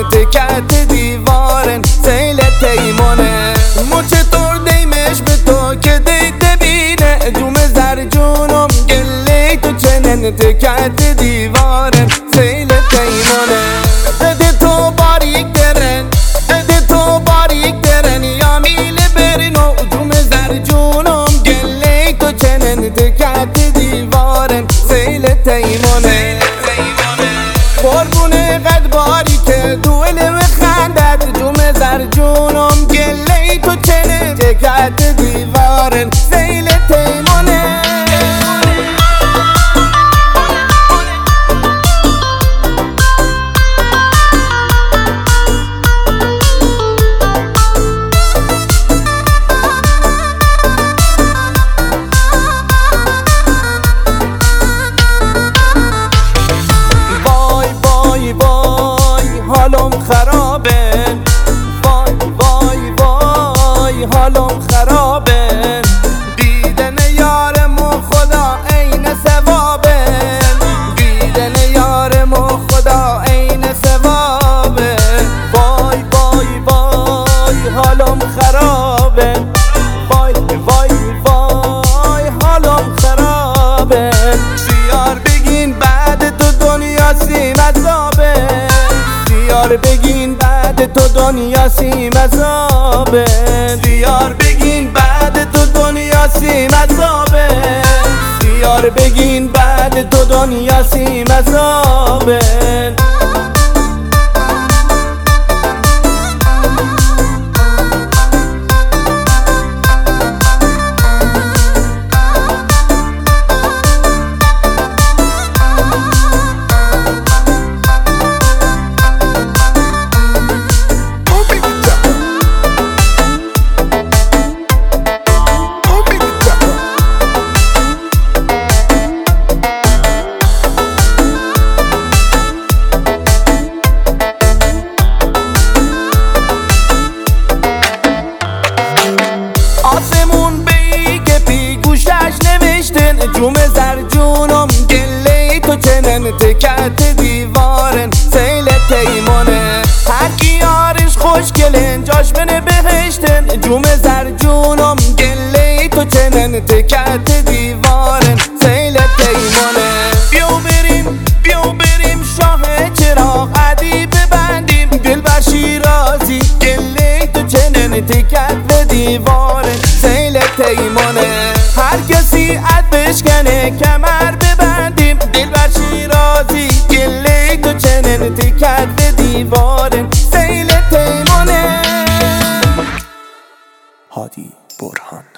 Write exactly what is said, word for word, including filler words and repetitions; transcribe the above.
تکت دیوارن سیل تیمونه مو چطور دیمش به تو که دید ببینه جوم زر جونم گله تو چنن تکت دیوارن سیل تیمونه بده تو باریک درن بده تو باریک درن یا میل برن و جوم زر جونم گله تو چنن تکت دیوارن سیل تیمونه قربونه قد باری که دوله و خندت جوم زر جونم گله تو چنن تکت دیوارن سیل تیمونه حالم خرابه وای وای وای حالم خرابه دیدن یارمو خدا عین ثوابه دیدن یارمو خدا عین ثوابه وای وای وای حالم خرابه وای وای وای حالم خرابه سیار بگین بعد تو دنیا سیم عذابه دیار بگین بعد تو دنیا سیم عذابه دیار بگین بعد تو دنیا سیم عذابه دیار بگین بعد تو دنیا سیم عذابه جوم زر جونم گله تو چنن تکت دیوارن سیل تیمونه هر کی یارش خوشگلن جاش بنه بهشتن جوم زر جونم گله تو چنن تکت دیوارن سیل تیمونه بیو بریم بیو بریم شاه چراغ عدی ببندیم دل بر شیرازی گله تو چنن تکت دیوارن سیل تیمونه هر کسی اد بشکنه کمر ببندیم دل بر شیرازی گله تو چنن تکت به دیوارن سیل تیمونه. هادی برهان.